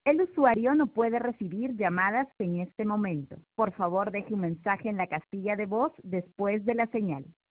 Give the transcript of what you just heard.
El usuario no puede recibir llamadas en este momento. Por favor, deje un mensaje en la casilla de voz después de la señal.